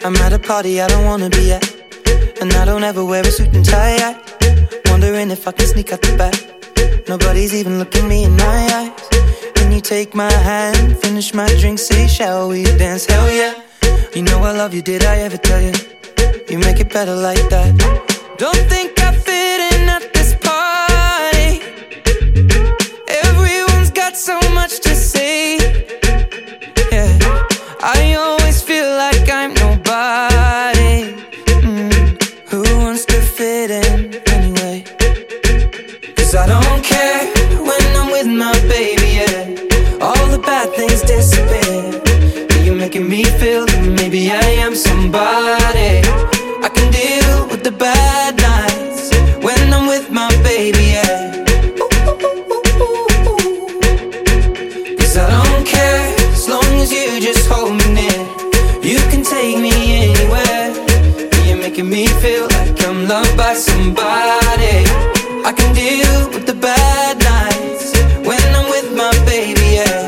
I'm at a party I don't wanna be at, and I don't ever wear a suit and tie. Wondering if I can sneak out the back. Nobody's even looking me in my eyes. When you take my hand, finish my drink, say shall we dance? Hell yeah. You know I love you, did I ever tell you? You make it better like that. Don't think I fit in at this party. Everyone's got so much to say. Yeah, I always feel like I'm nobody. Who wants to fit in anyway? Cause I don't care when I'm with my baby, yeah. All the bad things disappear. You're making me feel that maybe I am somebody. I can deal with the bad nights when I'm with my baby, yeah. Cause I don't care as long as you just hold me near. You can take me anywhere. You're making me feel like I'm loved by somebody. I can deal with the bad nights when I'm with my baby, yeah.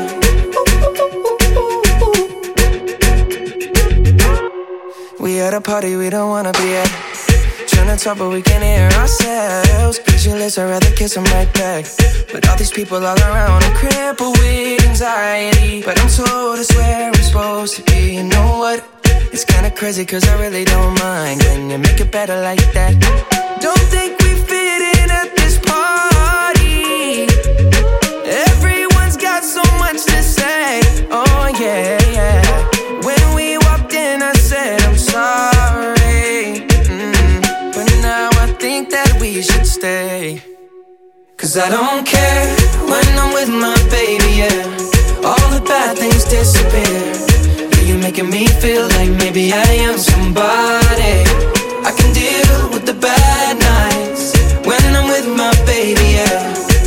We at a party we don't wanna be at. Tryna talk but we can't hear ourselves. Pictureless, I'd rather kiss them right back. But all these people all around, I'm crippled with anxiety. But I'm told it's where I'm supposed to be. You know what? It's kinda crazy cause I really don't mind. Can you make it better like that? Don't think we fit in at this party. Everyone's got so much to say. Oh yeah, yeah. When we walked in I said I'm sorry. But now I think that we should stay. Cause I don't care when I'm with my baby, yeah. All the bad things disappear. You're making me feel like maybe I am somebody. I can deal with the bad nights when I'm with my baby, yeah.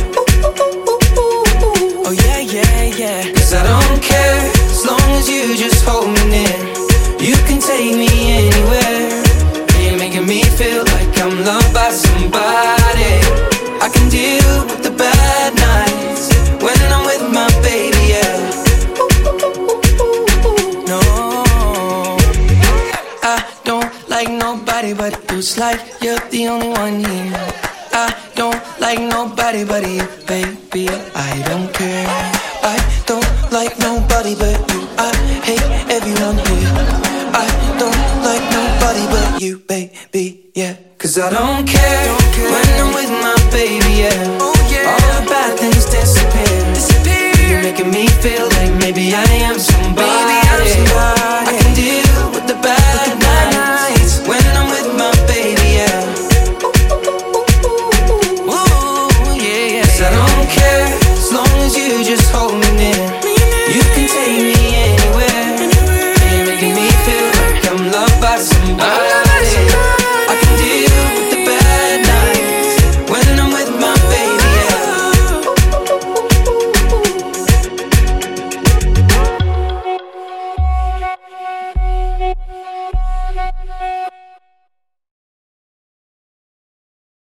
Oh yeah, yeah, yeah. Cause I don't care as long as you just hold me near. You can take me anywhere. You're making me feel like I'm loved by somebody. I can deal with the bad nights when I'm with my baby, yeah. No, I don't like nobody but you. It's like you're the only one here. I don't like nobody but you, baby. I don't care. I don't like nobody but you. I hate everyone here. I don't like nobody but you, baby, yeah. Cause I don't care when I'm with my baby, yeah. Oh, yeah. All the bad things disappear. You're making me feel like maybe I am somebody.